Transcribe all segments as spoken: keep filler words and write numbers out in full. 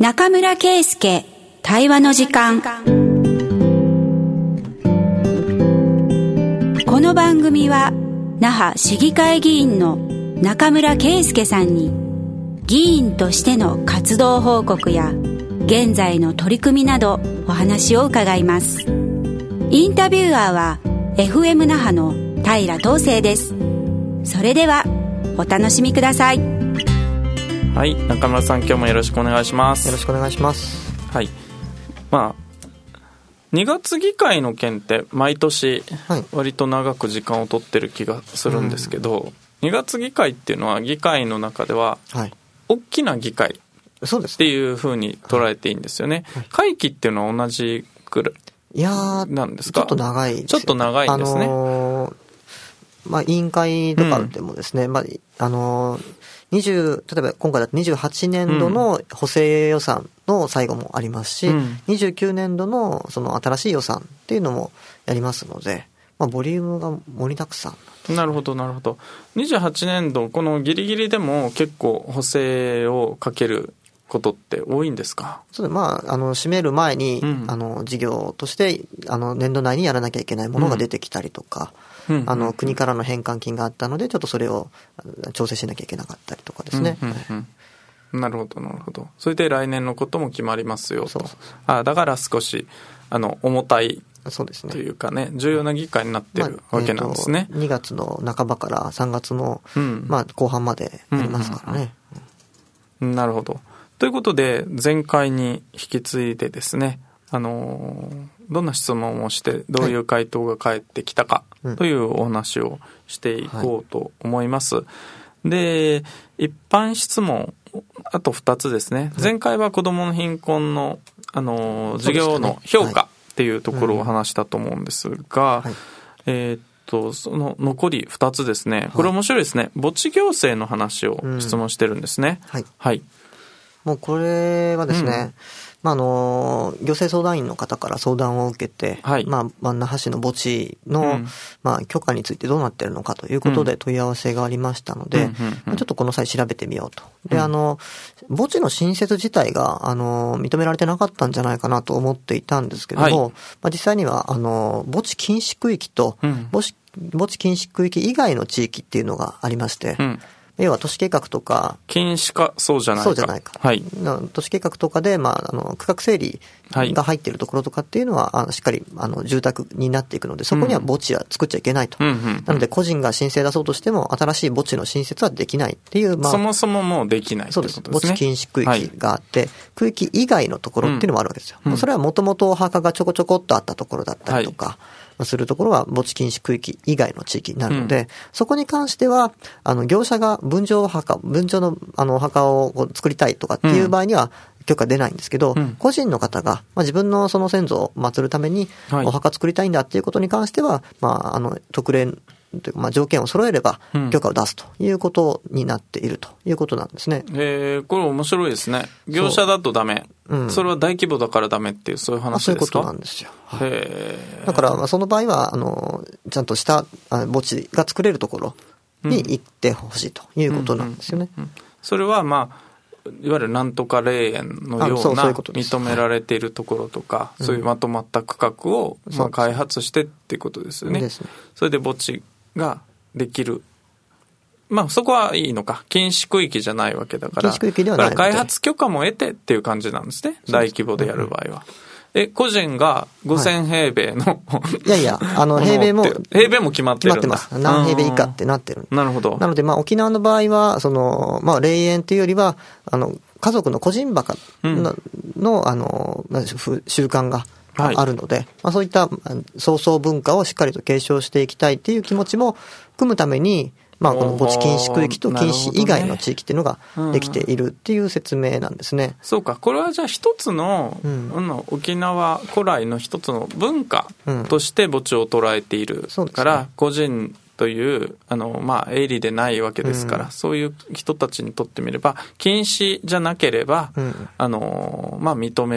中村圭介対話の時間。この番組は那覇市議会議員の中村圭介さんに議員としての活動報告や現在の取り組みなどお話を伺います。インタビュアーは エフエム 那覇の平東成です。それではお楽しみください。 はい、中村さん、今日もよろしくお願いします。 よろしくお願いします。 はい、まあにがつ議会の件って毎年割と長く時間を取ってる気がするんですけど、はい、うん、にがつ議会っていうのは議会の中では大きな議会っていう風に捉えていいんですよね。はい、会期っていうのは同じくらいなんですか？ いやちょっと長いですよ。 ちょっと長いんですね。 あのーまあ、委員会とかでもですね、うん、まあ、あのーにじゅう例えば今回だとにじゅうはちねんどの補正予算の最後もありますし、うん、にじゅうきゅうねんどのその新しい予算っていうのもやりますので、まあ、ボリュームが盛りだくさん。 なるほどなるほど。にじゅうはちねんどこのギリギリでも結構補正をかけることって多いんですか？ そうで、まあ、あの締める前に、うん、あの事業としてあの年度内にやらなきゃいけないものが出てきたりとか、うん、あの国からの返還金があったのでちょっとそれを調整しなきゃいけなかったりとかですね。うんうんうん、なるほどなるほど。それで来年のことも決まりますよと。 そうそうそう。 あ、だから少しあの重たいそうですね、 というかね、重要な議会になってるわけなんですね。 まあえー、にがつの半ばからさんがつの、うんまあ、後半までやりますからね。 うんうんうん、なるほど。ということで前回に引き継いでですね、あのどんな質問をしてどういう回答が返ってきたかというお話をしていこうと思います。はい、で、一般質問あとふたつですね。前回は子どもの貧困の、あの授業の評価っていうところを話したと思うんですが、はい、えー、っとその残りふたつですね。これ面白いですね。墓地行政の話を質問してるんですね。 うん、はい、 はい、 もうこれはですね、うんまあ、あの行政相談員の方から相談を受けて、はいまあ、那覇市の墓地の、うんまあ、許可についてどうなっているのかということで問い合わせがありましたので、うんうんうん、ちょっとこの際調べてみようと。で、うん、あの墓地の新設自体があの認められてなかったんじゃないかなと思っていたんですけども、はいまあ、実際にはあの墓地禁止区域と、うん、墓地、墓地禁止区域以外の地域っていうのがありまして、うん要は都市計画とか禁止かそうじゃないかそうじゃないか、 はい、 都市計画とかで、まあ、あの区画整理が入っているところとかっていうのは、はい、あのしっかりあの住宅になっていくのでそこには墓地は作っちゃいけないと、うんうんうん、なので個人が申請出そうとしても新しい墓地の新設はできないっていう、 まあ、そもそももうできないってことですね。 そうです。墓地禁止区域があって、はい、区域以外のところっていうのもあるわけですよ、うん、それはもともとお墓がちょこちょこっとあったところだったりとか、はいするところは墓地禁止区域以外の地域になるので、うん、そこに関してはあの業者が分譲墓分譲のあのお墓を作りたいとかっていう場合には許可出ないんですけど、うん、個人の方が、まあ、自分のその先祖を祀るためにお墓作りたいんだっていうことに関しては、はいまあ、あの特例というかまあ条件を揃えれば許可を出すということになっているということなんですね。 うん、えー、これ面白いですね。業者だとダメ、そ,、うん、それは大規模だからダメっていうそういう話ですか？ そういうことなんですよ。 はい、へだからまあその場合はあのちゃんとした墓地が作れるところに行ってほしいということなんですよね。 うんうんうんうん、それはまあいわゆるなんとか霊園のような認められているところとか、はい、そういうまとまった区画をまあ開発してっていうことですよね。 ですね。 それで墓地ができる。まあそこはいいのか。禁止区域じゃないわけだから。 禁止区域ではないので。 開発許可も得てっていう感じなんですね。大規模でやる場合は。うん、え、個人がごせんへいべいの、 はい、いやいや、あの、平米も、 平米も決まってるんだ。 決まってます。何平米以下ってなってる。 なるほど。 なので、まあ沖縄の場合は、その、まあ霊園というよりは、あの、家族の個人墓の、うん、の、あの、習慣が、あるので、はいまあ、そういった葬送文化をしっかりと継承していきたいという気持ちも組むために、まあ、この墓地禁止区域と禁止以外の地域っていうのができているっていう説明なんですね。 うん、そうか。これはじゃあ一つの、うん、沖縄古来の一つの文化として墓地を捉えているから、うんね、個人というあの、まあ、営利でないわけですから、うん、そういう人たちにとってみれば禁止じゃなければ、うんあのまあ、認める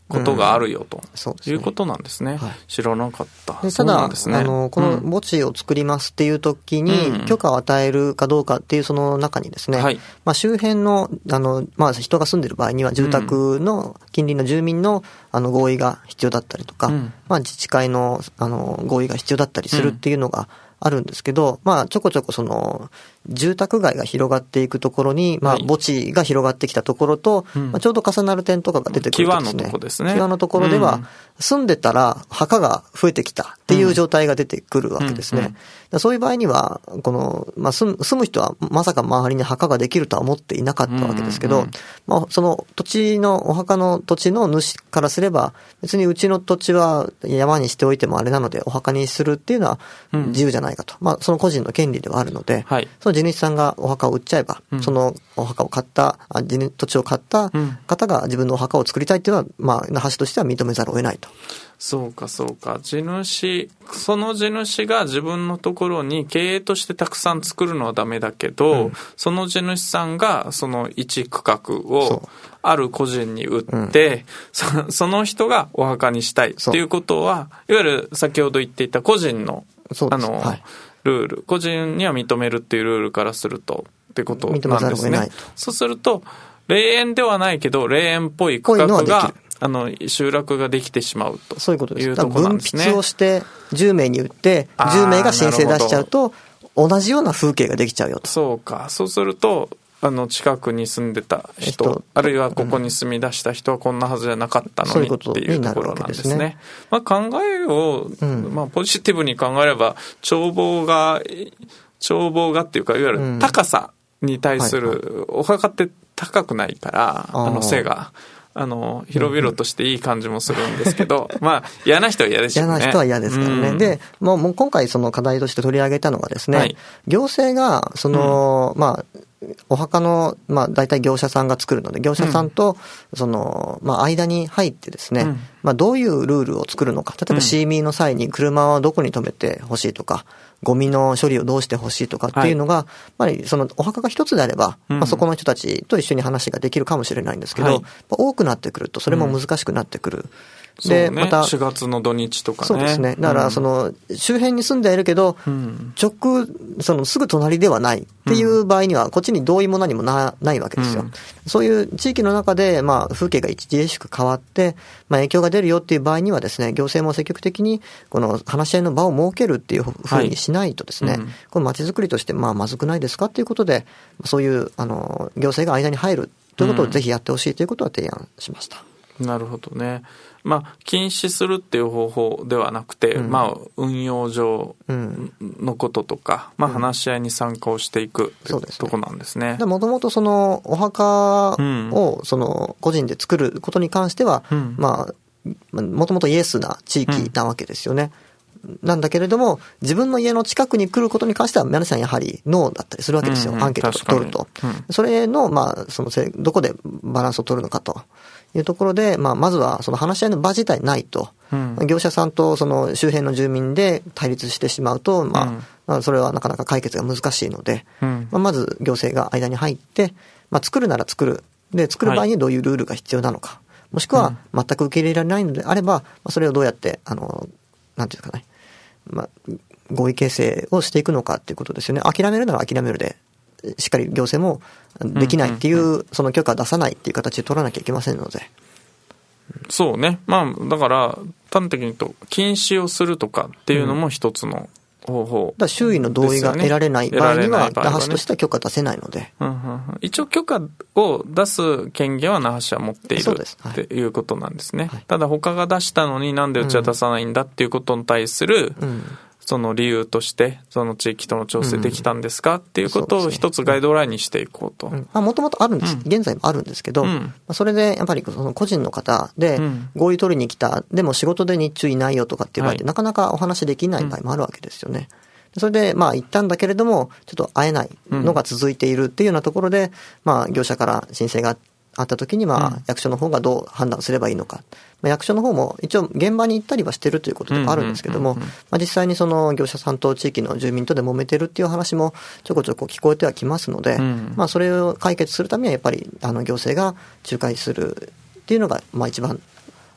ことがあるよと、 うん、 いうことなんですね。はい、知らなかった。 でただ、ね、あのこの墓地を作りますっていう時に許可を与えるかどうかっていうその中にですね、うん、まあ、周辺の、あの、まあ、人が住んでる場合には住宅の近隣の住民のあの合意が必要だったりとか、うん、まあ、自治会の、あの合意が必要だったりするっていうのがあるんですけど、まあ、ちょこちょこその住宅街が広がっていくところに、まあ、墓地が広がってきたところと、はい、まあ、ちょうど重なる点とかが出てくるとですね、 際のとこですね。 際のところでは、住んでたら墓が増えてきたっていう状態が出てくるわけですね。うんうんうん、そういう場合には、この、まあ、住む、住む人はまさか周りに墓ができるとは思っていなかったわけですけど、うんうんうん、まあ、その土地の、お墓の土地の主からすれば、別にうちの土地は山にしておいてもあれなので、お墓にするっていうのは自由じゃないかと。うん、まあ、その個人の権利ではあるので、はい、その地主さんがお墓を売っちゃえば、うん、そのお墓を買った、土地を買った方が自分のお墓を作りたいっていうのは、まあ、那覇市としては認めざるを得ないと。 そうかそうか。地主、その地主が自分のところに経営としてたくさん作るのはダメだけど、うん、その地主さんがその一区画をある個人に売って、うん、そ, その人がお墓にしたいっていうことは、いわゆる先ほど言っていた個人の、あの、はい、ルール、個人には認めるっていうルールからするとってことなんですね。認めざるを得ないと。そうすると、霊園ではないけど、霊園っぽい区画が、あの、集落ができてしまうと。 そういうことです。 いうところなんですね。 分泌をしてじゅうめいに売って、じゅうめいが申請出しちゃうと、同じような風景ができちゃうよと。 そうか。そうすると、あの、近くに住んでた人、あるいはここに住み出した人はこんなはずじゃなかったのにっていうところなんですね。まあ考えを、うん、まあポジティブに考えれば、眺望が、眺望がっていうか、いわゆる高さに対する、お墓って高くないから、あの背が。あの、広々としていい感じもするんですけど、うん、まあ、嫌な人は嫌ですよね。 嫌な人は嫌ですからね。うん、で、もう、もう今回その課題として取り上げたのがですね、はい、行政が、その、うん、まあ、お墓の、まあ、大体業者さんが作るので、業者さんと、その、まあ、間に入ってですね、うん、まあ、どういうルールを作るのか。例えば、シーミーの際に車はどこに止めてほしいとか、ゴミの処理をどうしてほしいとかっていうのが、はい、まあ、そのお墓が一つであれば、うん、まあ、そこの人たちと一緒に話ができるかもしれないんですけど、はい、多くなってくるとそれも難しくなってくる。 うん、で、ね、またしがつの土日とかね。 そうですね。だからその周辺に住んでいるけど、うん、直そのすぐ隣ではないっていう場合にはこっちに同意も何も な, ないわけですよ。うん、そういう地域の中でまあ風景が著しく変わって、まあ、影響が出るよっていう場合にはですね、行政も積極的にこの話し合いの場を設けるっていうふうにしないとですね、はい、うん、この街づくりとしてまあまずくないですかということで、そういうあの行政が間に入るということをぜひやってほしいということは提案しました。 うん、なるほどね。まあ、禁止するっていう方法ではなくて、うん、まあ、運用上のこととか、うん、まあ、話し合いに参加をしていくっていうとこなんですね。 もともとその、お墓を、その、個人で作ることに関しては、うん、まあ、もともとイエスな地域なわけですよね。うん、なんだけれども、自分の家の近くに来ることに関しては、皆さんやはりノーだったりするわけですよ。うんうん、アンケートを取ると。うん、それの、まあ、その、どこでバランスを取るのかと。いうところで、まあ、まずはその話し合いの場自体ないと、うん、業者さんとその周辺の住民で対立してしまうと、まあ、うん、まあ、それはなかなか解決が難しいので、うん、まあ、まず行政が間に入って、まあ、作るなら作る。で、作る場合にどういうルールが必要なのか。はい、もしくは、全く受け入れられないのであれば、まあ、それをどうやって、あの、なんていうかね、まあ、合意形成をしていくのかっていうことですよね。諦めるなら諦めるで。しっかり行政もできないっていう、うんうんうん、その許可出さないっていう形で取らなきゃいけませんので。 そうね。まあ、だから、端的に言うと、禁止をするとかっていうのも一つの方法、ね。 だから周囲の同意が得られない場合には、那覇市としては許可出せないので。 うんうんうん、一応許可を出す権限は那覇市は持っているっていうことなんですね。はい、ただ他が出したのになんでうちは出さないんだっていうことに対する、うんうん、その理由としてその地域との調整できたんですか、うん、っていうことを一つガイドラインにしていこうと。 もともとあるんです、うん、現在もあるんですけど、うん、それでやっぱりその個人の方で合意取りに来た、でも仕事で日中いないよとかっていう場合って、はい、なかなかお話できない場合もあるわけですよね。うん、それでまあ行ったんだけれどもちょっと会えないのが続いているっていうようなところで、まあ業者から申請があった時にまあ役所の方がどう判断すればいいのか、まあ、役所の方も一応現場に行ったりはしてるということでもあるんですけども、まあ、実際にその業者さんと地域の住民とで揉めてるっていう話もちょこちょこ聞こえてはきますので、まあそれを解決するためにはやっぱりあの行政が仲介するっていうのがまあ一番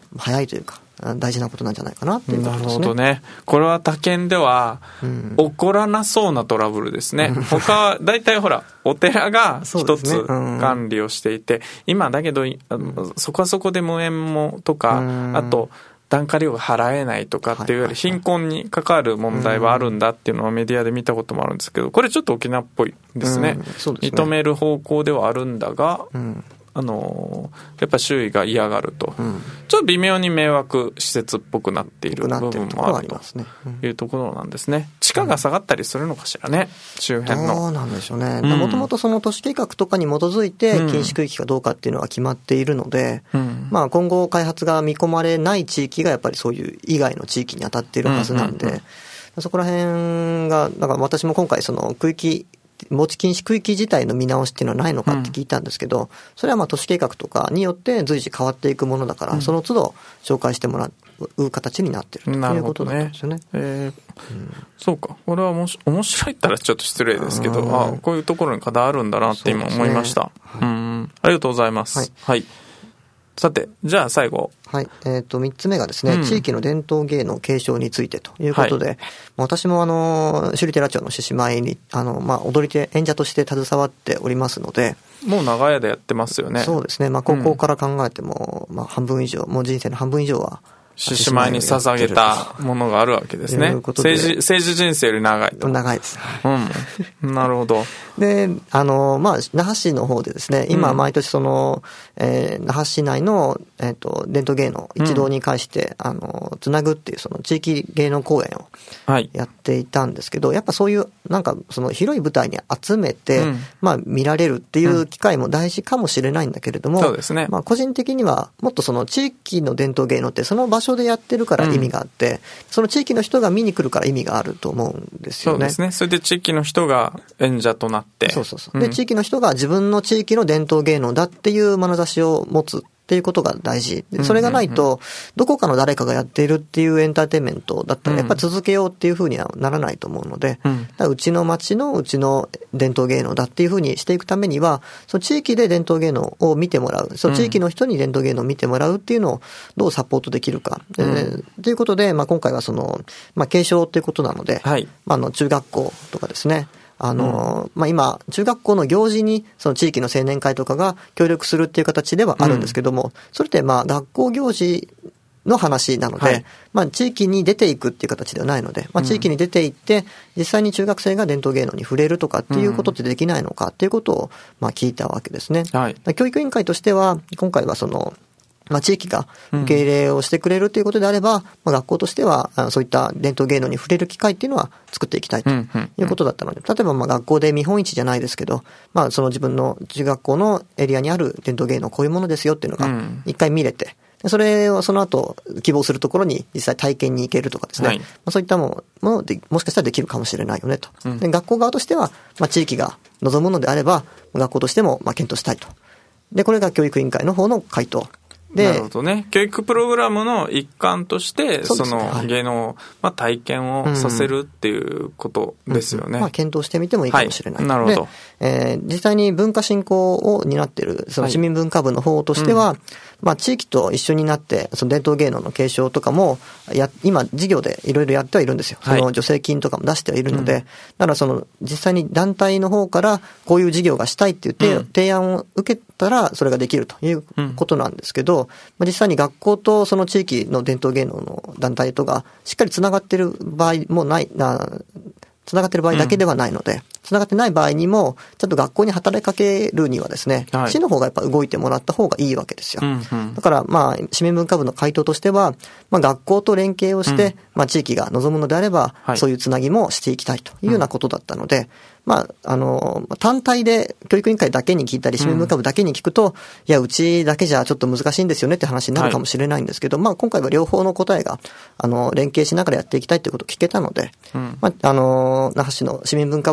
早いというか、大事なことなんじゃないかなっていうことですね。 なるほどね。これは他県では起こらなそうなトラブルですね。うん、他は大体ほらお寺が一つ管理をしていて、ねうん、今だけどそこはそこで無縁もとか、うん、あと檀家料が払えないとかっていうより貧困に関わる問題はあるんだっていうのをメディアで見たこともあるんですけど、これちょっと沖縄っぽいですね。うん、そうですね。認める方向ではあるんだが、うんあのやっぱ周囲が嫌がると、うん、ちょっと微妙に迷惑施設っぽくなっている部分もあるというところなんですね。地価が下がったりするのかしらね、うん、周辺の。 そうなんでしょうね。もともとその都市計画とかに基づいて禁止区域かどうかっていうのは決まっているので、うん、まあ今後開発が見込まれない地域がやっぱりそういう以外の地域に当たっているはずなんで、うんうんうん、そこら辺がだから私も今回その区域持ち禁止区域自体の見直しっていうのはないのかって聞いたんですけど、うん、それはまあ都市計画とかによって随時変わっていくものだから、うん、その都度紹介してもらう形になっているということなんですよね。 えーうん、そうか。これはもし面白いったらちょっと失礼ですけど、ああこういうところに課題あるんだなって今思いました。う、ねはい、うんありがとうございます。はい。はいさて、じゃあ最後。 はい。えっと、三つ目がですね、うん、地域の伝統芸能継承についてということで、はい、私もあの、首里寺町の獅子舞に、あの、まあ、踊り手、演者として携わっておりますので、 もう長い間やってますよね。 そうですね。まあ、高校から考えても、うん、まあ、半分以上、もう人生の半分以上は、 獅子舞に捧げたものがあるわけですね。政治、政治人生より長いと。 長いです。 うん。なるほど。 で、あの、まあ、那覇市の方でですね、今、毎年その、うん、えー、那覇市内の、えっと、伝統芸能一堂に会して、うん、あの、つなぐっていう、その地域芸能公演をやっていたんですけど、はい、やっぱそういう、なんか、その広い舞台に集めて、うん、まあ、見られるっていう機会も大事かもしれないんだけれども、 そうですね。 まあ、個人的には、もっとその地域の伝統芸能って、その場所でやってるから意味があって、うん、その地域の人が見に来るから意味があると思うんですよね。 そうですね。それで地域の人が演者となって、 そうそうそう。で、うん、地域の人が自分の地域の伝統芸能だっていう眼差しを持つっていうことが大事。それがないと、どこかの誰かがやっているっていうエンターテインメントだったらやっぱり続けようっていうふうにはならないと思うので、うん、だからうちの町のうちの伝統芸能だっていうふうにしていくためには、その地域で伝統芸能を見てもらう、その地域の人に伝統芸能を見てもらうっていうのをどうサポートできるか。うん、えー、ということで、まあ、今回はその、まあ、継承っていうことなので、はい、まあ、あの中学校とかですね、あの、うん、まあ、今、中学校の行事に、その地域の青年会とかが協力するっていう形ではあるんですけども、うん、それってまあ、学校行事の話なので、はい、まあ、地域に出ていくっていう形ではないので、まあ、地域に出ていって、実際に中学生が伝統芸能に触れるとかっていうことってできないのかっていうことを、まあ、聞いたわけですね。はい、教育委員会としては、今回はその、まあ、地域が受け入れをしてくれるということであれば、うん、まあ、学校としてはそういった伝統芸能に触れる機会っていうのは作っていきたいということだったので、例えばまあ学校で見本市じゃないですけど、まあ、その自分の中学校のエリアにある伝統芸能こういうものですよっていうのが一回見れて、それをその後希望するところに実際体験に行けるとかですね、はい、まあ、そういったものでもしかしたらできるかもしれないよねと、うん、で学校側としては、まあ、地域が望むのであれば学校としてもまあ検討したいと。でこれが教育委員会の方の回答で、 なるほどね。教育プログラムの一環として、そ, その芸能、まあ、体験をさせるっていうことですよね。うんうん、 まあ、検討してみてもいいかもしれない。 はい、なるほど。 で、えー、実際に文化振興を担っている、その市民文化部の方としては、はい、うん、まあ、地域と一緒になって、その伝統芸能の継承とかも、や、今、事業でいろいろやってはいるんですよ。その助成金とかも出してはいるので、はい、だからその、実際に団体の方から、こういう事業がしたいって言って、うん、提案を受けたら、それができるということなんですけど、うん、実際に学校とその地域の伝統芸能の団体とが、しっかりつながっている場合もない、な、つながっている場合だけではないので、うん、つながってない場合にも、ちゃんと学校に働きかけるにはですね、はい、市の方がやっぱ動いてもらった方がいいわけですよ。うんうん、だから、まあ、市民文化部の回答としては、まあ、学校と連携をして、うん、まあ、地域が望むのであれば、はい、そういうつなぎもしていきたいというようなことだったので、うん、まあ、あの、単体で教育委員会だけに聞いたり、市民文化部だけに聞くと、うん、いや、うちだけじゃちょっと難しいんですよねって話になるかもしれないんですけど、はい、まあ、今回は両方の答えが、あの、連携しながらやっていきたいということを聞けたので、うん、まあ、あの、那覇市の市民文化部の方と、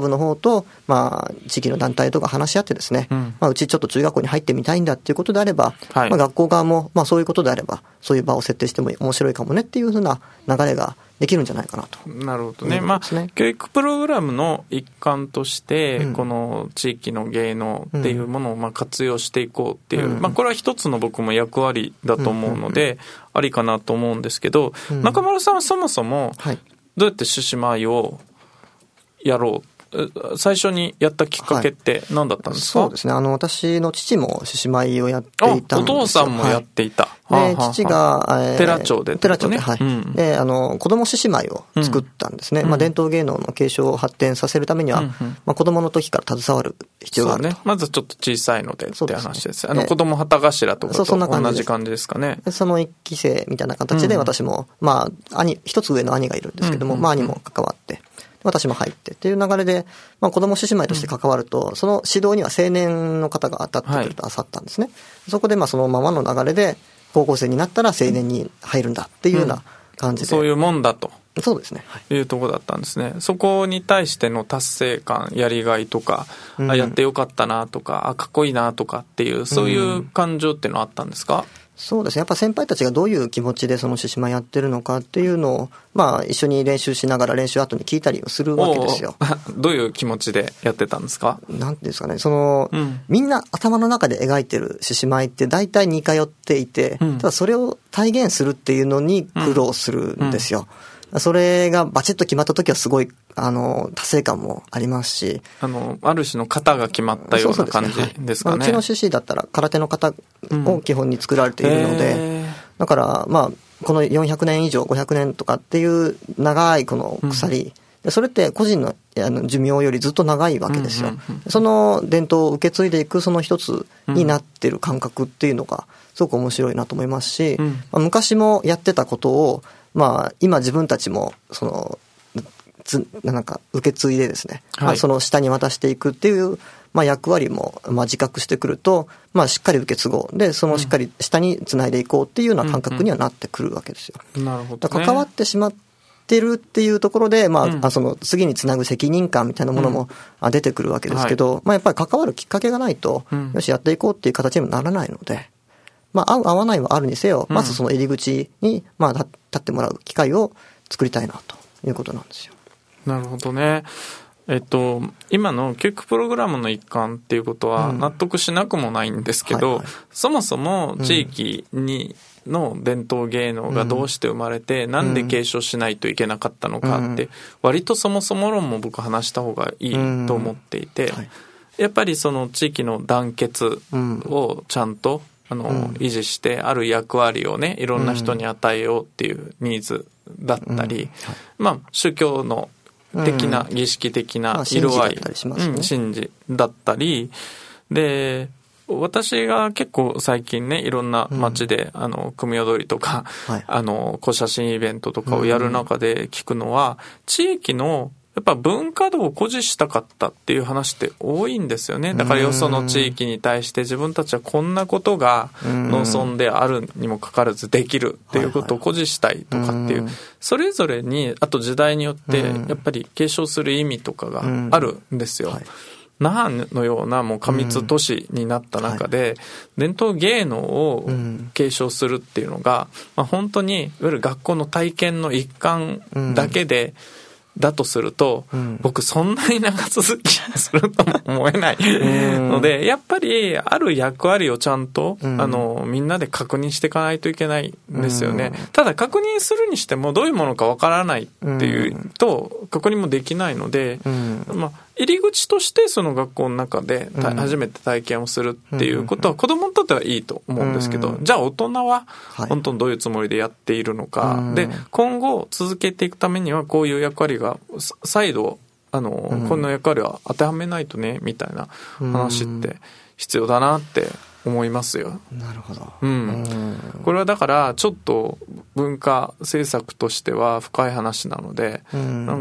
と、まあ、地域の団体とか話し合ってですね、うん、まあ、うちちょっと中学校に入ってみたいんだっていうことであれば、はい、まあ、学校側も、まあ、そういうことであれば、そういう場を設定しても面白いかもねっていうふうな流れができるんじゃないかなと。 なるほどね。まあ、教育プログラムの一環として、うん、この地域の芸能っていうものをまあ活用していこうっていう、うん、まあ、これは一つの僕も役割だと思うので、うんうんうん、ありかなと思うんですけど、うん、中村さんはそもそも、どうやって獅子舞をやろう最初にやったきっかけって何だったんですか？ はい、そうですね。あの、私の父も獅子舞をやっていたんですよ。 お父さんもやっていた。 はい、で、父が、 えー、寺町で、ね。 寺町で、はい。うん、で、あの、子供獅子舞を作ったんですね。うん、まあ、伝統芸能の継承を発展させるためには、うんうん、まあ、子供の時から携わる必要があると。 そうね。まずちょっと小さいのでって話です。あの、子供旗頭とかと同じ感じですかね。 その一期生みたいな形で私も、うん、まあ、兄、一つ上の兄がいるんですけども、うんうんうん、まあ、兄も関わって、私も入ってっていう流れで、まあ、子供獅子舞として関わると、うん、その指導には青年の方が当たってくるとあさったんですね。はい、そこでまあそのままの流れで、高校生になったら青年に入るんだっていうような感じで。 うん、そういうもんだと。 そうですね。 はい、いうところだったんですね。そこに対しての達成感、やりがいとか、うん、あやってよかったなとか、あかっこいいなとかっていう、そういう感情っていうのはあったんですか？うん、 そうですね。やっぱ先輩たちがどういう気持ちでその獅子舞やってるのかっていうのを、まあ一緒に練習しながら練習後に聞いたりをするわけですよ。 どういう気持ちでやってたんですか？ なんていうんですかね。その、うん、みんな頭の中で描いてる獅子舞って大体似通っていて、うん、ただそれを体現するっていうのに苦労するんですよ。うんうんそれがバチッと決まった時はすごい、あの、達成感もありますし。 あの、ある種の型が決まったような感じですかね。 うちの獅子だったら空手の型を基本に作られているので、うん、だから、まあ、このよんひゃくねん以上、ごひゃくねんとかっていう長いこの鎖、うん、それって個人のあの寿命よりずっと長いわけですよ。うんうんうん、その伝統を受け継いでいくその一つになってる感覚っていうのがすごく面白いなと思いますし、うんまあ、昔もやってたことをまあ、今自分たちも、その、つ、なんか、受け継いでですね、はいまあ、その下に渡していくっていう、まあ、役割も、まあ、自覚してくると、まあ、しっかり受け継ごう。で、そのしっかり下につないでいこうっていうような感覚にはなってくるわけですよ。 うんうん、なるほど、ね。 関わってしまってるっていうところで、まあ、うん、その、次につなぐ責任感みたいなものも出てくるわけですけど、うんはい、まあ、やっぱり関わるきっかけがないと、うん、よし、やっていこうっていう形にもならないので、まあ、合う合わないはあるにせよ、まずその入り口に、まあ、立ってもらう機会を作りたいなということなんですよ。 なるほどね。えっと、今の教育プログラムの一環っていうことは納得しなくもないんですけど、うんはいはい、そもそも地域にの伝統芸能がどうして生まれて、うん、なんで継承しないといけなかったのかって、うん、割とそもそも論も僕話した方がいいと思っていて、うんはい、やっぱりその地域の団結をちゃんとあの、うん、維持してある役割をねいろんな人に与えようっていうニーズだったり、うんはい、まあ宗教の的な、うん、儀式的な色合い、 まあ、信じだったりしますね、 うん、信じだったりで私が結構最近ねいろんな街で、うん、あの組踊りとか、はい、あの小写真イベントとかをやる中で聞くのは、うん、地域のやっぱ文化度を誇示したかったっていう話って多いんですよね。だからよその地域に対して自分たちはこんなことが農村であるにもかかわらずできるっていうことを誇示したいとかっていう、それぞれにあと時代によってやっぱり継承する意味とかがあるんですよ。那覇のようなもう過密都市になった中で伝統芸能を継承するっていうのがまあ本当にいわゆる学校の体験の一環だけでだとすると、うん、僕そんなに長続きするとも思えないので、やっぱりある役割をちゃんと、うん、あのみんなで確認していかないといけないんですよね、うん、ただ確認するにしてもどういうものかわからないっていうと確認もできないので、うん、まあ入り口としてその学校の中で初めて体験をするっていうことは子供にとってはいいと思うんですけど、じゃあ大人は本当にどういうつもりでやっているのか、で今後続けていくためにはこういう役割が再度あのこの役割は当てはめないとねみたいな話って必要だなって思いますよ。 なるほど。 うん。これはだからちょっと文化政策としては深い話なので、うん、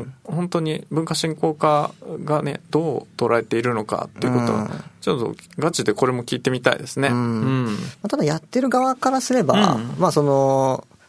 本当に文化振興課がねどう捉えているのかっていうことは、うん、ちょっとガチでこれも聞いてみたいですね。うん。 うん、ただやってる側からすれば、うん、まあその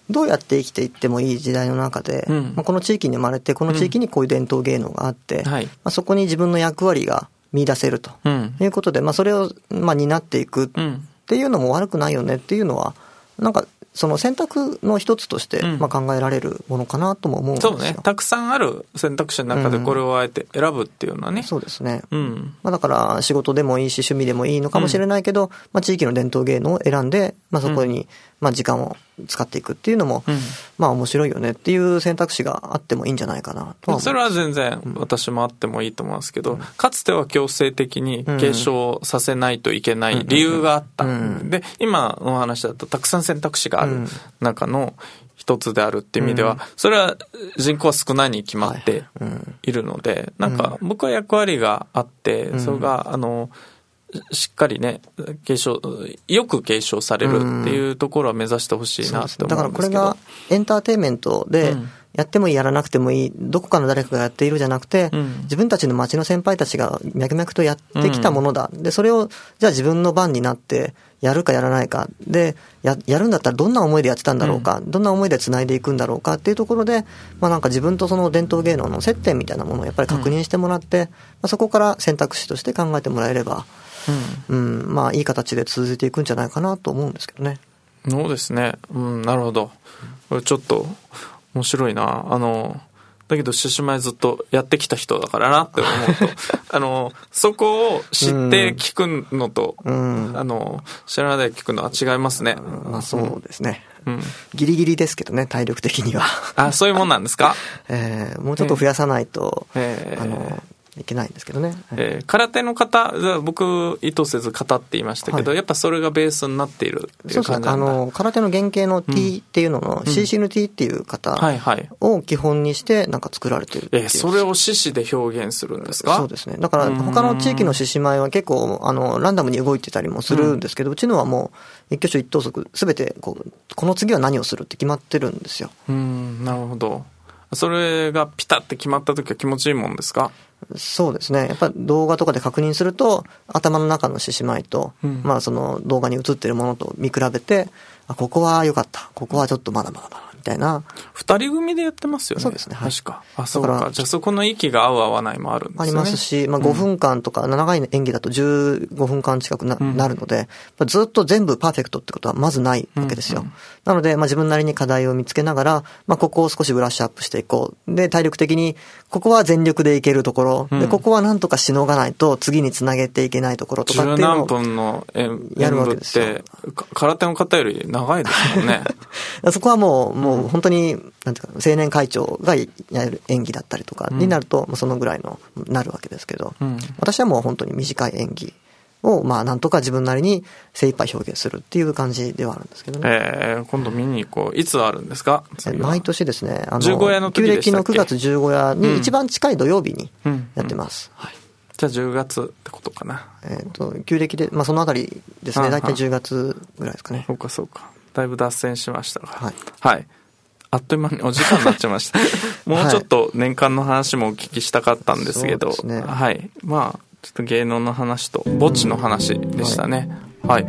どうやって生きていってもいい時代の中で、うんまあ、この地域に生まれてこの地域にこういう伝統芸能があって、うんはいまあ、そこに自分の役割が見出せるということで、まあ、それをまあ担っていくっていうのも悪くないよねっていうのはなんかその選択の一つとしてまあ考えられるものかなとも思うんですよ、 うん、そうね。たくさんある選択肢の中でこれをあえて選ぶっていうのはね、 うん、そうですね、 うんまあ、だから仕事でもいいし趣味でもいいのかもしれないけど、うんまあ、地域の伝統芸能を選んで、まあ、そこにまあ時間を使っていくっていうのも、うん、まあ面白いよねっていう選択肢があってもいいんじゃないかなとは思う。 それは全然私もあってもいいと思うんですけど、うん、かつては強制的に継承させないといけない理由があった、うん、で今の話だとたくさん選択肢がある中の一つであるっていう意味では、うん、それは人口は少ないに決まっているので、はいうん、なんか僕は役割があって、うん、それがあのしっかりね継承よく継承されるっていうところは目指してほしいなって思うんですけど、 だからこれがエンターテインメントでやってもいいやらなくてもいいどこかの誰かがやっているじゃなくて、うん、自分たちの町の先輩たちが脈々とやってきたものだ、うん、でそれをじゃあ自分の番になってやるかやらないかで や, やるんだったらどんな思いでやってたんだろうか、うん、どんな思いでつないでいくんだろうかっていうところで、まあ、なんか自分とその伝統芸能の接点みたいなものをやっぱり確認してもらって、うんまあ、そこから選択肢として考えてもらえればうんうん、まあいい形で続いていくんじゃないかなと思うんですけどね。 そうですね、うん、なるほど。これちょっと面白いな。あのだけど獅子舞ずっとやってきた人だからなって思うとあのそこを知って聞くのと、うん、あの知らないで聞くのは違いますね、 うん、まあそうですね、うん、ギリギリですけどね体力的にはあそういうもんなんですか、 えー、もうちょっと増やさないと、えー、あのいけないんですけどね、 えー、空手の方僕意図せず型って言いましたけど、はい、やっぱそれがベースになっているっていう感じなんだ。 そうですね、あの空手の原型の T っていうのの、うん、シーシーエヌティー っていう型を基本にしてなんか作られているっていう、 えー、それを獅子で表現するんですか。 そうですね、だから他の地域の獅子舞は結構あのランダムに動いてたりもするんですけど、うん、うちのはもう一挙手一投足全てこうこの次は何をするって決まってるんですよ。 うんなるほど。それがピタって決まった時は気持ちいいもんですか。 そうですね、やっぱり動画とかで確認すると頭の中の獅子舞と、うん、まあその動画に映ってるものと見比べてあここは良かったここはちょっとまだまだまだみたいな。 二人組でやってますよね。 そうですね、はい、 確か。あそうか。じゃあそこの息が合う合わないもあるんですね。 ありますし、まあ、ごふんかんとか、うん、長い演技だとじゅうごふんかん近く な,、うん、なるのでずっと全部パーフェクトってことはまずないわけですよ、うんうん、なので、まあ、自分なりに課題を見つけながら、まあ、ここを少しブラッシュアップしていこう。で体力的にここは全力でいけるところ、うん、でここはなんとかしのがないと次につなげていけないところとかっていうのを十何分の演舞って空手の方より長いですもんねそこはもう、もう本当になんていうか青年会長がやる演技だったりとかになると、うん、そのぐらいのなるわけですけど、うん、私はもう本当に短い演技をまあなんとか自分なりに精一杯表現するっていう感じではあるんですけどね。 えー、今度見に行こう。いつあるんですか。 毎年ですね、あの十五夜の時でしたっけ。 旧暦のくがつじゅうご夜に一番近い土曜日にやってます、 うんうんはい、じゃあじゅうがつってことかな。 えー、と旧暦で、まあ、そのあたりですね。だいたいじゅうがつぐらいですかね。 そうかそうか。だいぶ脱線しましたが、はい、はい、あっという間にお時間になっちゃいましたもうちょっと年間の話もお聞きしたかったんですけど、 そうですね、 はい、まあちょっと芸能の話と墓地の話でしたね、うん、はい、はい、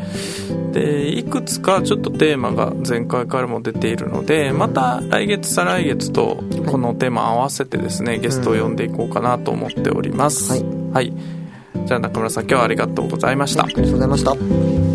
でいくつかちょっとテーマが前回からも出ているので、また来月再来月とこのテーマ合わせてですね、ゲストを呼んでいこうかなと思っております、はい、はい、じゃあ中村さん今日はありがとうございました。 ありがとうございました。